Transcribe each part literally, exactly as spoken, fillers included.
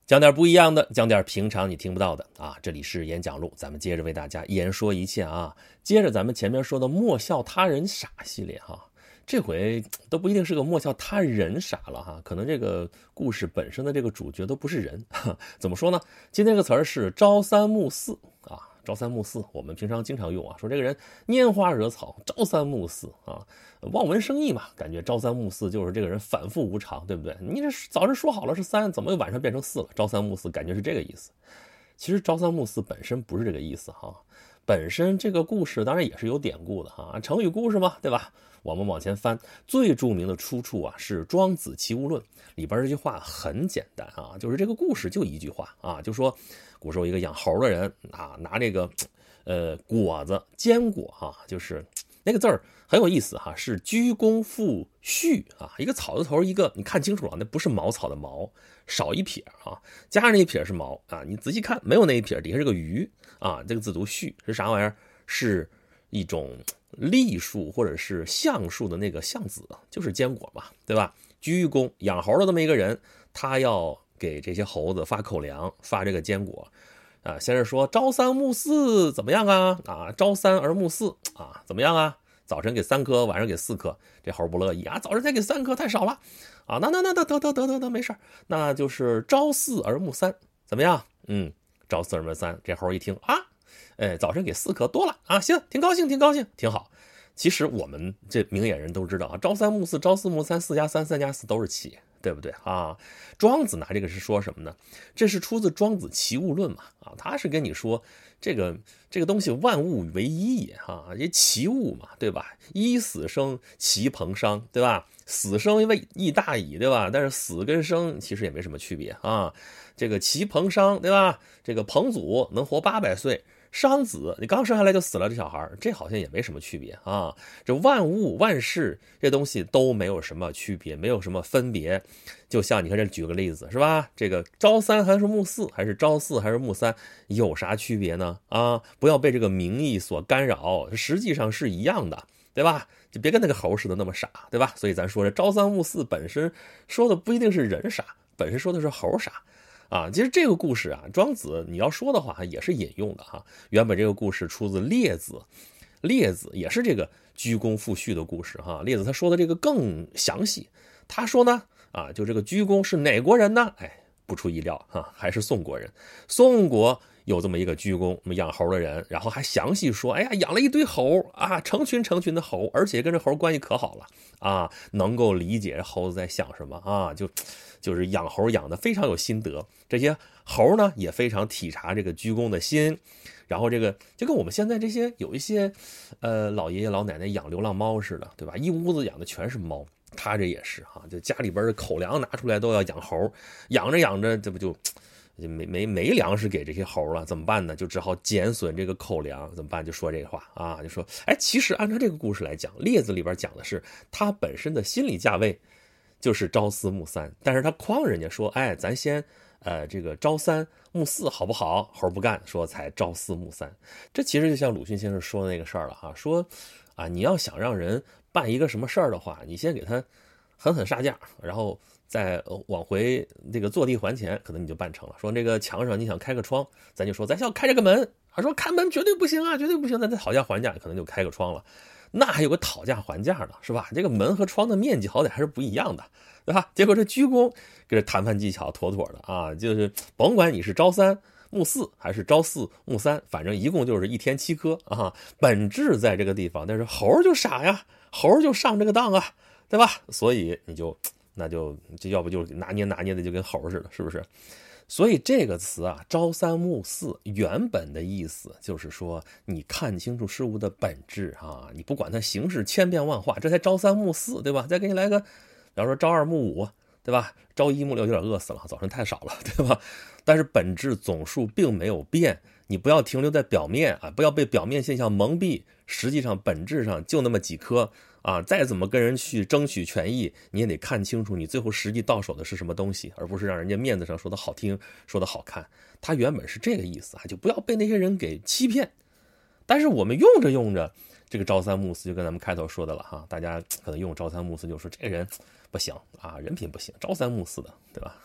讲点不一样的，讲点平常你听不到的啊！这里是演讲录，咱们接着为大家言说一切啊。接着咱们前面说的莫笑他人傻系列哈，这回都不一定是个莫笑他人傻了哈，可能这个故事本身的这个主角都不是人。怎么说呢？今天这个词儿是朝三暮四啊。朝三暮四，我们平常经常用啊，说这个人拈花惹草，朝三暮四啊，望文生义嘛，感觉朝三暮四就是这个人反复无常，对不对？你这早上说好了是三，怎么又晚上变成四了？朝三暮四，感觉是这个意思。其实朝三暮四本身不是这个意思哈，本身这个故事当然也是有典故的哈，成语故事嘛，对吧？我们往前翻，最著名的出处啊是《庄子·齐物论》里边这句话很简单啊，就是这个故事就一句话啊，就说古时候一个养猴的人啊，拿这个呃果子坚果哈，就是那个字儿很有意思哈，是居功复序啊，一个草字头一个，你看清楚了，那不是茅草的茅，少一撇啊，加上那一撇是茅啊，你仔细看没有那一撇，底下是个鱼啊，这个字读序是啥玩意儿？是一种栗树或者是橡树的那个橡子，就是坚果嘛，对吧？居功养猴的这么一个人，他要给这些猴子发口粮，发这个坚果啊。先是说朝三暮四怎么样啊？啊，朝三而暮四啊，怎么样啊？早晨给三颗，晚上给四颗。这猴不乐意啊，早晨才给三颗太少了啊。那那那得得得得得得没事，那就是朝四而暮三，怎么样？嗯，朝四而暮三。这猴一听啊。哎，早晨给四颗多了啊，行，挺高兴，挺高兴，挺好。其实我们这明眼人都知道啊，朝三暮四，朝四暮三，四加三，三加四都是七，对不对啊？庄子拿这个是说什么呢？这是出自《庄子·齐物论》嘛啊，他是跟你说这个这个东西万物为一也哈，这齐物嘛，对吧？一死生，其朋伤，对吧？死生因为义大矣，对吧？但是死跟生其实也没什么区别啊。这个其朋伤，对吧？这个彭祖能活八百岁。商子，你刚生下来就死了，这小孩这好像也没什么区别啊。这万物万事这东西都没有什么区别，没有什么分别。就像你看这举个例子是吧？这个朝三还是暮四，还是朝四还是暮三，有啥区别呢？啊，不要被这个名义所干扰，实际上是一样的，对吧？就别跟那个猴似的那么傻，对吧？所以咱说这朝三暮四本身说的不一定是人傻，本身说的是猴傻。啊，其实这个故事啊，庄子你要说的话也是引用的哈。原本这个故事出自《列子》，列子也是这个居功复序的故事哈。列子他说的这个更详细，他说呢，啊，就这个居功是哪国人呢？哎，不出意料哈，还是宋国人。宋国有这么一个居功养猴的人，然后还详细说，哎呀，养了一堆猴啊，成群成群的猴，而且跟这猴关系可好了啊，能够理解猴子在想什么啊，就就是养猴养的非常有心得。这些猴呢也非常体察这个居功的心，然后这个就跟我们现在这些有一些呃老爷爷老奶奶养流浪猫似的，对吧？一屋子养的全是猫，他这也是哈，就家里边的口粮拿出来都要养猴，养着养着这不就就没没没粮食给这些猴了，怎么办呢？就只好减损这个口粮，怎么办？就说这个话啊，就说，哎，其实按照这个故事来讲，列子里边讲的是他本身的心理价位就是朝四暮三，但是他诓人家说，哎，咱先呃这个朝三暮四好不好？猴不干，说才朝四暮三。这其实就像鲁迅先生说的那个事儿了哈，说啊，你要想让人办一个什么事儿的话，你先给他狠狠杀价，然后再往回这个坐地还钱，可能你就办成了。说这个墙上你想开个窗，咱就说咱要开这个门，他说开门绝对不行啊，绝对不行，咱再讨价还价，可能就开个窗了。那还有个讨价还价的，是吧？这个门和窗的面积好歹还是不一样的，对吧？结果这鞠躬给这谈判技巧妥妥的啊，就是甭管你是朝三暮四还是朝四暮三，反正一共就是一天七颗啊，本质在这个地方。但是猴就傻呀，猴就上这个当啊，对吧？所以你就那就就要不就拿捏拿捏的就跟猴似的，是不是？所以这个词啊，朝三暮四原本的意思就是说，你看清楚事物的本质啊，你不管它形式千变万化，这才朝三暮四，对吧？再给你来个，比方说朝二暮五，对吧？朝一暮六有点饿死了，早晨太少了，对吧？但是本质总数并没有变，你不要停留在表面啊，不要被表面现象蒙蔽，实际上本质上就那么几颗啊，再怎么跟人去争取权益，你也得看清楚你最后实际到手的是什么东西，而不是让人家面子上说的好听，说的好看。它原本是这个意思啊，就不要被那些人给欺骗。但是我们用着用着，这个朝三暮四就跟咱们开头说的了哈，大家可能用朝三暮四就说这个人不行啊，人品不行，朝三暮四的，对吧？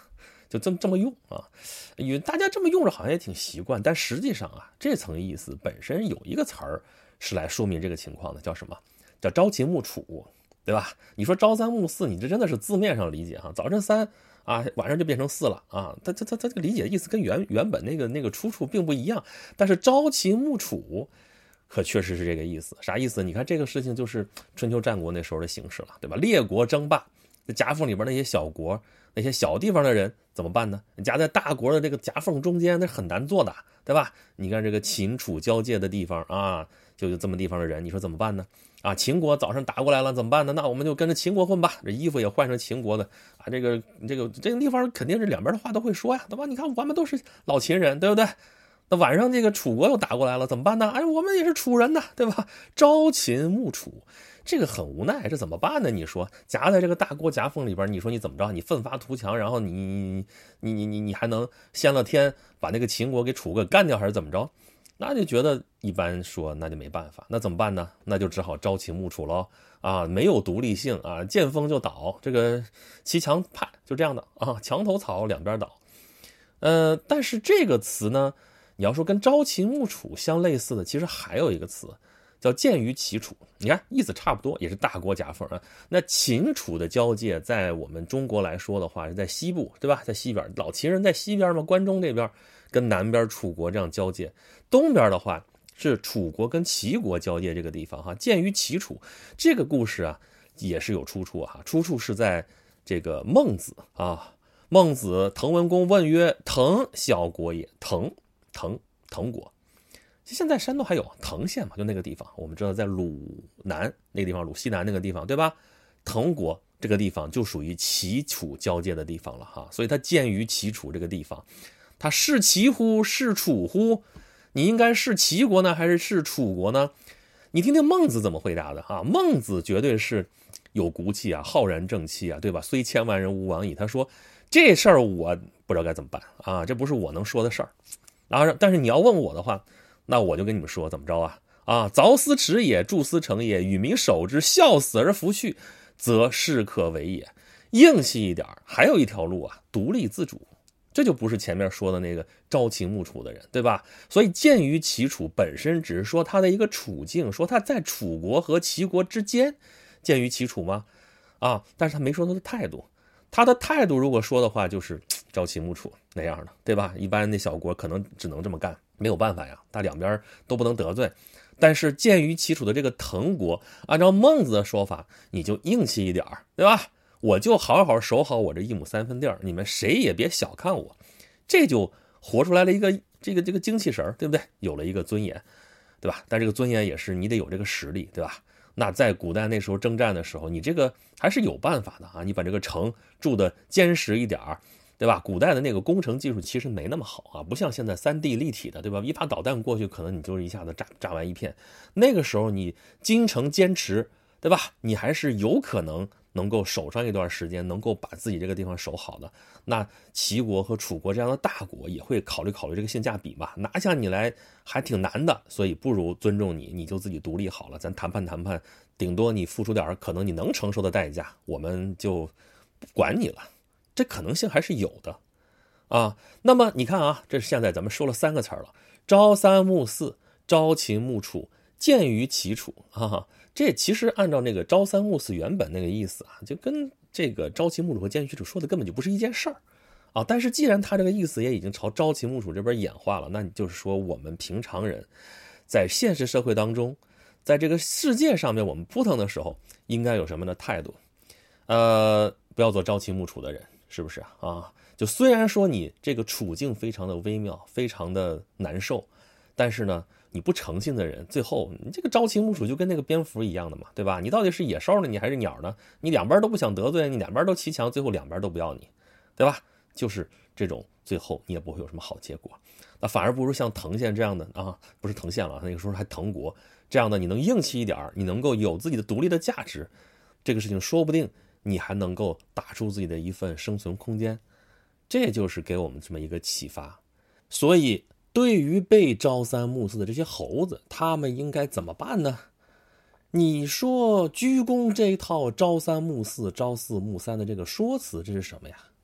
就这么这么用啊，因为大家这么用着好像也挺习惯，但实际上啊，这层意思本身有一个词儿是来说明这个情况的，叫什么？叫朝秦暮楚，对吧？你说朝三暮四，你这真的是字面上理解哈，早晨三啊，晚上就变成四了啊，它它它它这个理解意思跟原原本那个那个出处并不一样，但是朝秦暮楚可确实是这个意思。啥意思？你看这个事情就是春秋战国那时候的形式了，对吧？列国争霸，夹缝里边那些小国，那些小地方的人怎么办呢？夹在大国的这个夹缝中间，那很难做的，对吧？你看这个秦楚交界的地方啊，就有这么地方的人，你说怎么办呢？啊，秦国早上打过来了，怎么办呢？那我们就跟着秦国混吧，这衣服也换成秦国的啊。这个这个这个地方肯定是两边的话都会说呀，对吧？你看我们都是老秦人，对不对？那晚上这个楚国又打过来了，怎么办呢？哎，我们也是楚人呐，对吧？朝秦暮楚，这个很无奈，这怎么办呢？你说夹在这个大锅夹缝里边，你说你怎么着？你奋发图强，然后你你你你你还能先了天把那个秦国给楚国干掉，还是怎么着？那就觉得一般说那就没办法，那怎么办呢？那就只好朝秦暮楚喽啊，没有独立性啊，见风就倒，这个骑墙派就这样的啊，墙头草两边倒。呃，但是这个词呢，你要说跟朝秦暮楚相类似的，其实还有一个词叫见于齐楚，你看意思差不多，也是大国夹缝啊。那秦楚的交界，在我们中国来说的话，是在西部，对吧？在西边，老秦人在西边嘛，关中这边跟南边楚国这样交界，东边的话是楚国跟齐国交界这个地方哈。见于齐楚这个故事啊，也是有出处哈，出处是在这个孟子啊。孟子滕文公问曰：“滕小国也，滕滕滕国。”现在山东还有滕县嘛，就那个地方，我们知道在鲁南那个地方，鲁西南那个地方，对吧？滕国这个地方就属于齐楚交界的地方了哈，所以它见于齐楚这个地方，它是齐乎？是楚乎？你应该是齐国呢，还是是楚国呢？你听听孟子怎么回答的哈，孟子绝对是有骨气啊，浩然正气啊，对吧？虽千万人吾往矣。他说这事儿我不知道该怎么办啊，这不是我能说的事儿啊。但是你要问我的话，那我就跟你们说怎么着啊？啊，凿丝池也，筑丝成也，与民守之，孝死而弗恤，则是可为也。硬气一点，还有一条路啊，独立自主。这就不是前面说的那个朝秦暮楚的人，对吧？所以见于齐楚本身只是说他的一个处境，说他在楚国和齐国之间见于齐楚吗？啊，但是他没说他的态度。他的态度如果说的话，就是朝秦暮楚那样的，对吧？一般那小国可能只能这么干，没有办法呀，他两边都不能得罪。但是见于齐楚的这个滕国，按照孟子的说法，你就硬气一点，对吧？我就好好守好我这一亩三分地儿，你们谁也别小看我，这就活出来了一个这个这个精气神，对不对？有了一个尊严，对吧？但这个尊严也是你得有这个实力，对吧？那在古代那时候征战的时候，你这个还是有办法的啊！你把这个城筑的坚实一点，对吧？古代的那个工程技术其实没那么好啊，不像现在三 D 立体的，对吧？一发导弹过去，可能你就一下子炸炸完一片。那个时候你精诚坚持，对吧？你还是有可能能够守上一段时间，能够把自己这个地方守好的。那齐国和楚国这样的大国也会考虑考虑这个性价比吧，拿下你来还挺难的，所以不如尊重你，你就自己独立好了，咱谈判谈判，顶多你付出点可能你能承受的代价，我们就不管你了，这可能性还是有的啊。那么你看啊，这现在咱们说了三个词了，朝三暮四，朝秦暮楚，见于齐楚啊。这其实按照那个朝三暮四原本那个意思啊，就跟这个朝秦暮楚和见于齐楚说的根本就不是一件事儿啊。但是既然他这个意思也已经朝朝秦暮楚这边演化了，那你就是说我们平常人在现实社会当中，在这个世界上面我们扑腾的时候，应该有什么的态度？呃，不要做朝秦暮楚的人，是不是啊？啊，就虽然说你这个处境非常的微妙，非常的难受，但是呢，你不诚信的人，最后你这个朝秦暮楚就跟那个蝙蝠一样的嘛，对吧？你到底是野兽呢，你还是鸟呢？你两边都不想得罪，你两边都骑墙，最后两边都不要你，对吧？就是这种，最后你也不会有什么好结果。那反而不如像滕县这样的啊，不是滕县了，那个时候还滕国这样的，你能硬气一点，你能够有自己的独立的价值，这个事情说不定你还能够打出自己的一份生存空间。这就是给我们这么一个启发。所以对于被朝三暮四的这些猴子，他们应该怎么办呢？你说鞠躬这一套朝三暮四、朝四暮三的这个说辞，这是什么呀？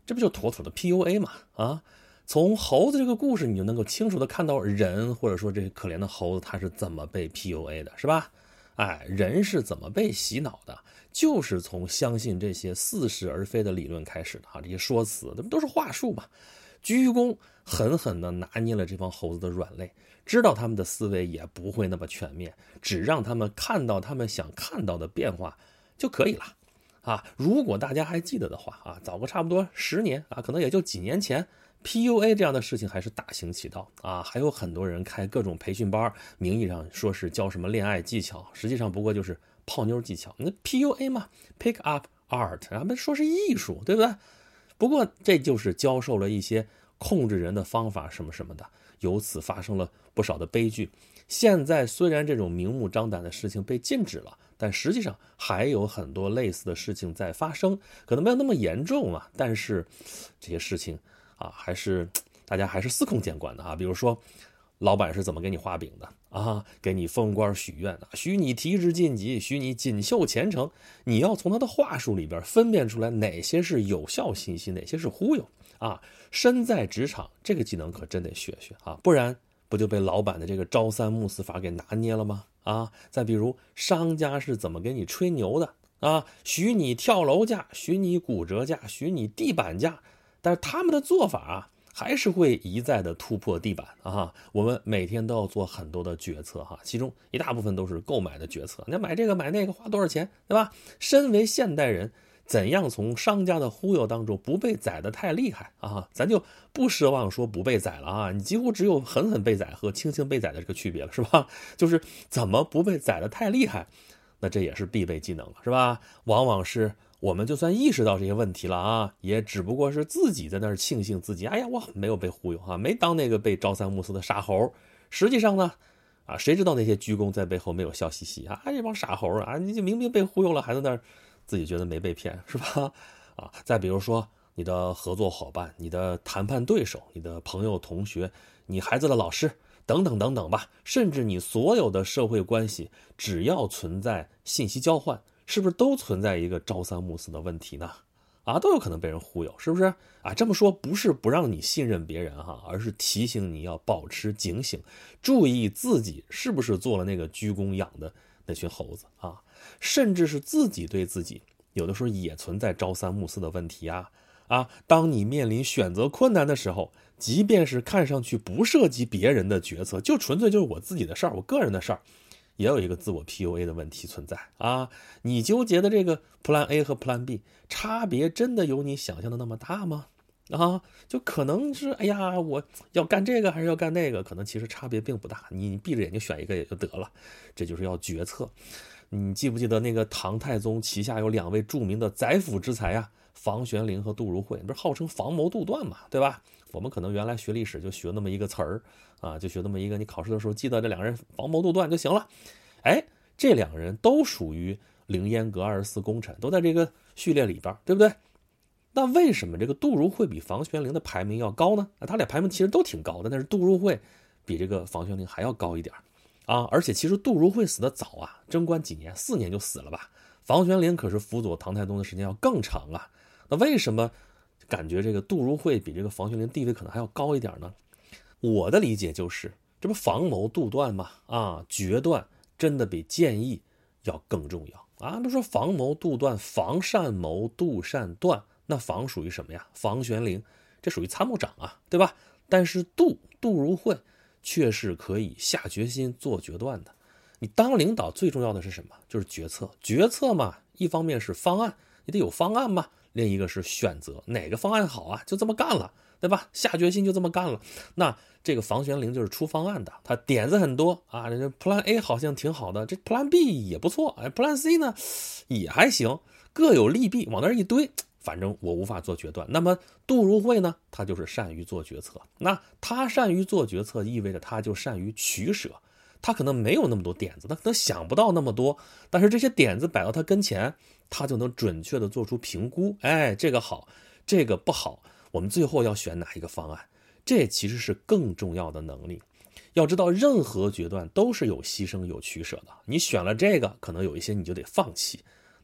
这不就妥妥的 P U A 吗？啊，从猴子这个故事，你就能够清楚的看到人，或者说这可怜的猴子他是怎么被 P U A 的，是吧？哎，人是怎么被洗脑的？就是从相信这些似是而非的理论开始的啊，这些说辞，这不都是话术嘛？鞠躬狠狠地拿捏了这帮猴子的软肋，知道他们的思维也不会那么全面，只让他们看到他们想看到的变化就可以了。啊，如果大家还记得的话啊，早个差不多十年啊，可能也就几年前 ，P U A 这样的事情还是大行其道啊，还有很多人开各种培训班，名义上说是教什么恋爱技巧，实际上不过就是泡妞技巧。那 P U A 嘛 ，Pick Up Art， 他们说是艺术，对不对？不过这就是教授了一些控制人的方法什么什么的，由此发生了不少的悲剧。现在虽然这种明目张胆的事情被禁止了，但实际上还有很多类似的事情在发生，可能没有那么严重啊，但是这些事情啊，还是大家还是司空见惯的啊。比如说，老板是怎么给你画饼的啊？给你封官许愿啊，许你提职晋级，许你锦绣前程。你要从他的话术里边分辨出来哪些是有效信息，哪些是忽悠啊。身在职场，这个技能可真得学学啊，不然不就被老板的这个朝三暮四法给拿捏了吗？啊，再比如商家是怎么给你吹牛的啊？许你跳楼价，许你骨折价，许你地板价，但是他们的做法啊，还是会一再的突破地板啊！我们每天都要做很多的决策哈，其中一大部分都是购买的决策。你要买这个买那个花多少钱，对吧？身为现代人，怎样从商家的忽悠当中不被宰得太厉害啊？咱就不奢望说不被宰了啊，你几乎只有狠狠被宰和轻轻被宰的这个区别了，是吧？就是怎么不被宰得太厉害，那这也是必备技能了，是吧？往往是我们就算意识到这些问题了啊，也只不过是自己在那儿庆幸自己，哎呀，我没有被忽悠啊，没当那个被朝三暮四的傻猴。实际上呢，啊，谁知道那些鞠躬在背后没有笑嘻嘻啊？这帮傻猴啊，你就明明被忽悠了，还在那儿自己觉得没被骗，是吧？啊，再比如说你的合作伙伴、你的谈判对手、你的朋友、同学、你孩子的老师等等等等吧，甚至你所有的社会关系，只要存在信息交换，是不是都存在一个朝三暮四的问题呢？啊，都有可能被人忽悠，是不是？啊，这么说不是不让你信任别人哈，而是提醒你要保持警醒，注意自己是不是做了那个鞠躬养的那群猴子啊，甚至是自己对自己有的时候也存在朝三暮四的问题啊。啊，当你面临选择困难的时候，即便是看上去不涉及别人的决策，就纯粹就是我自己的事儿，我个人的事儿，也有一个自我 P U A 的问题存在啊。你纠结的这个 Plan A 和 Plan B 差别真的有你想象的那么大吗？啊，就可能是哎呀，我要干这个还是要干那个，可能其实差别并不大，你闭着眼睛选一个也就得了。这就是要决策。你记不记得那个唐太宗旗下有两位著名的宰辅之才啊？房玄龄和杜如晦，不是号称房谋杜断嘛，对吧？我们可能原来学历史就学那么一个词儿啊，就学那么一个，你考试的时候记得这两个人房谋杜断就行了。哎，这两个人都属于凌烟阁二十四功臣，都在这个序列里边，对不对？那为什么这个杜如晦比房玄龄的排名要高呢？他俩排名其实都挺高的，但是杜如晦比这个房玄龄还要高一点啊！而且其实杜如晦死的早啊，贞观几年，四年就死了吧？房玄龄可是辅佐唐太宗的时间要更长啊。那为什么感觉这个杜如晦比这个房玄龄地位可能还要高一点呢？我的理解就是，这不防谋杜断吗？啊，决断真的比建议要更重要啊！比如说防谋杜断，防善谋，杜善断，那防属于什么呀？房玄龄这属于参谋长啊，对吧？但是杜杜如晦却是可以下决心做决断的。你当领导最重要的是什么？就是决策。决策嘛，一方面是方案，你得有方案嘛。另一个是选择，哪个方案好啊，就这么干了，对吧？下决心就这么干了。那这个房玄龄就是出方案的，他点子很多啊。这 Plan A 好像挺好的，这 Plan B 也不错，哎 ，Plan C 呢也还行，各有利弊，往那一堆，反正我无法做决断。那么杜如晦呢，他就是善于做决策。那他善于做决策，意味着他就善于取舍。他可能没有那么多点子，他可能想不到那么多，但是这些点子摆到他跟前，他就能准确的做出评估。哎，这个好，这个不好，我们最后要选哪一个方案？这其实是更重要的能力。要知道，任何决断都是有牺牲、有取舍的。你选了这个，可能有一些你就得放弃。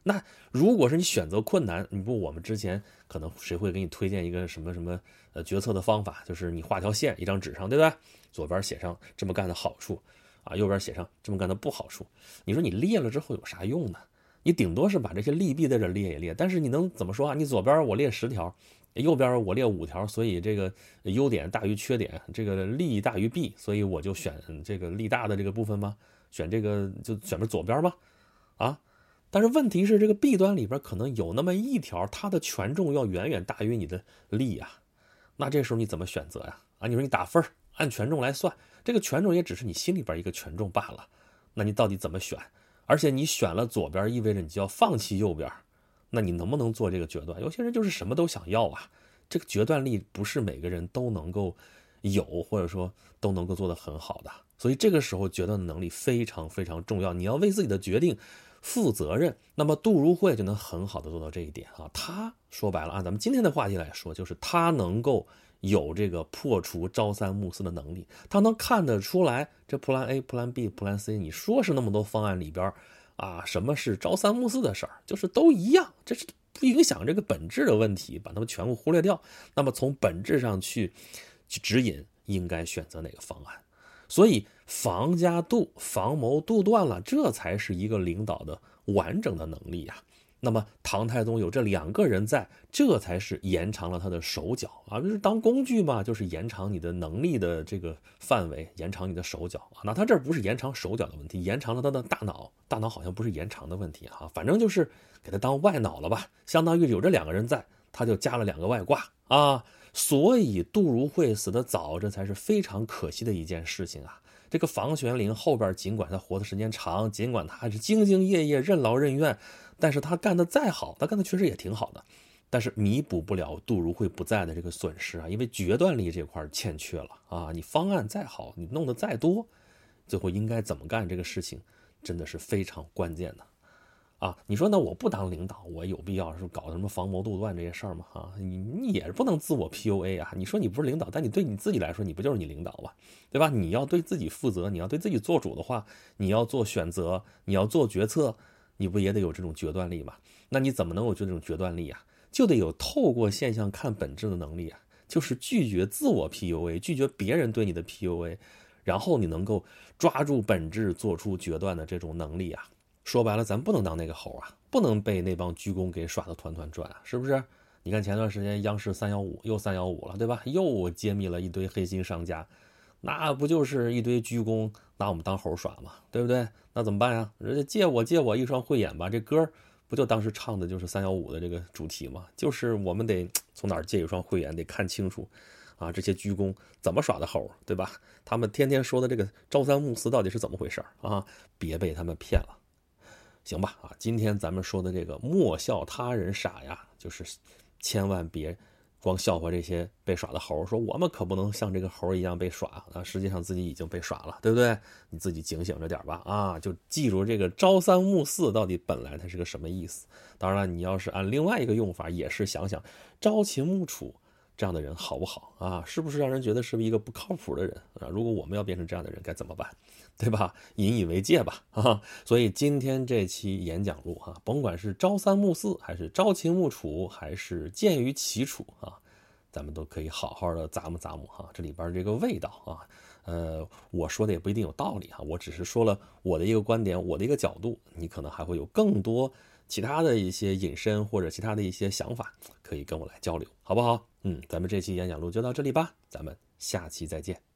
那如果是你选择困难，你不我们之前可能谁会给你推荐一个什么什么呃决策的方法，就是你画条线一张纸上，对吧？左边写上这么干的好处啊，右边写上这么干的不好处。你说你列了之后有啥用呢？你顶多是把这些利弊在这列一列，但是你能怎么说啊？你左边我列十条，右边我列五条，所以这个优点大于缺点，这个利大于弊，所以我就选这个利大的这个部分吗？选这个就选择左边吗？啊？但是问题是，这个弊端里边可能有那么一条，它的权重要远远大于你的利啊。那这时候你怎么选择呀？啊，你说你打分按权重来算，这个权重也只是你心里边一个权重罢了。那你到底怎么选？而且你选了左边，意味着你就要放弃右边，那你能不能做这个决断？有些人就是什么都想要啊，这个决断力不是每个人都能够有，或者说都能够做得很好的。所以这个时候决断的能力非常非常重要，你要为自己的决定负责任。那么杜如晦就能很好的做到这一点啊。他说白了，按咱们今天的话题来说，就是他能够有这个破除朝三暮四的能力，他能看得出来这 Plan A Plan B Plan C， 你说是那么多方案里边啊，什么是朝三暮四的事儿，就是都一样，这是不影响这个本质的问题，把它们全部忽略掉。那么从本质上去去指引应该选择哪个方案。所以防加杜，防谋杜断了，这才是一个领导的完整的能力呀。那么唐太宗有这两个人在，这才是延长了他的手脚啊，就是当工具嘛，就是延长你的能力的这个范围，延长你的手脚啊。那他这不是延长手脚的问题，延长了他的大脑，大脑好像不是延长的问题哈，反正就是给他当外脑了吧，相当于有这两个人在，他就加了两个外挂啊。所以杜如晦死得早，这才是非常可惜的一件事情啊。这个房玄龄后边尽管他活的时间长，尽管他是兢兢业业任劳任怨，但是他干的再好，他干的确实也挺好的，但是弥补不了杜如晦不在的这个损失啊，因为决断力这块欠缺了啊。你方案再好，你弄得再多，最后应该怎么干这个事情真的是非常关键的啊。你说那我不当领导，我有必要是搞什么防谋杜断这些事儿吗？啊，你你也不能自我 P U A 啊。你说你不是领导，但你对你自己来说，你不就是你领导吗？对吧？你要对自己负责，你要对自己做主的话，你要做选择，你要做决策，你不也得有这种决断力吗？那你怎么能有这种决断力啊？就得有透过现象看本质的能力啊，就是拒绝自我 P U A， 拒绝别人对你的 P U A， 然后你能够抓住本质做出决断的这种能力啊。说白了，咱不能当那个猴啊，不能被那帮鞠躬给耍得团团转啊，是不是？你看前段时间央视三一五又三一五了，对吧？又揭秘了一堆黑心商家，那不就是一堆鞠躬拿我们当猴耍吗？对不对？那怎么办呀？人家借我借我一双慧眼吧，这歌不就当时唱的就是三一五的这个主题吗？就是我们得从哪儿借一双慧眼，得看清楚啊，这些鞠躬怎么耍的猴，对吧？他们天天说的这个朝三暮四到底是怎么回事啊？别被他们骗了。行吧啊，今天咱们说的这个莫笑他人傻呀，就是千万别光笑话这些被耍的猴，说我们可不能像这个猴一样被耍啊，实际上自己已经被耍了，对不对？你自己警醒着点吧啊，就记住这个朝三暮四到底本来它是个什么意思。当然了，你要是按另外一个用法，也是想想朝秦暮楚这样的人好不好啊？是不是让人觉得是一个不靠谱的人啊？如果我们要变成这样的人该怎么办？对吧？引以为戒吧啊！所以今天这期演讲录哈、啊，甭管是朝三暮四，还是朝秦暮楚，还是见于齐楚啊，咱们都可以好好的咂摸咂摸哈，这里边这个味道啊，呃，我说的也不一定有道理哈，我只是说了我的一个观点，我的一个角度，你可能还会有更多其他的一些引申或者其他的一些想法，可以跟我来交流，好不好？嗯，咱们这期演讲录就到这里吧，咱们下期再见。